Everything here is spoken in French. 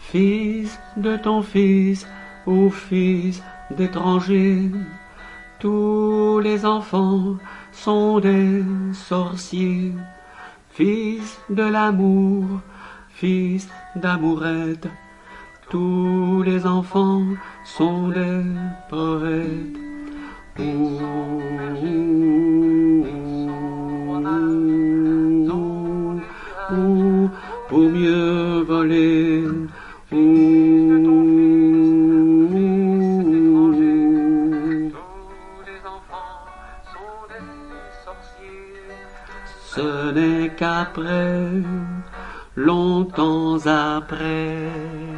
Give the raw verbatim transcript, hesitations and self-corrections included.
Fils de ton fils ou fils d'étranger, tous les enfants sont des sorciers. Fils de l'amour, fils d'amourette, tous les enfants sont des poètes. Ouh, ouh, ouh, pour mieux voler. Ouh, ce n'est qu'après, longtemps après,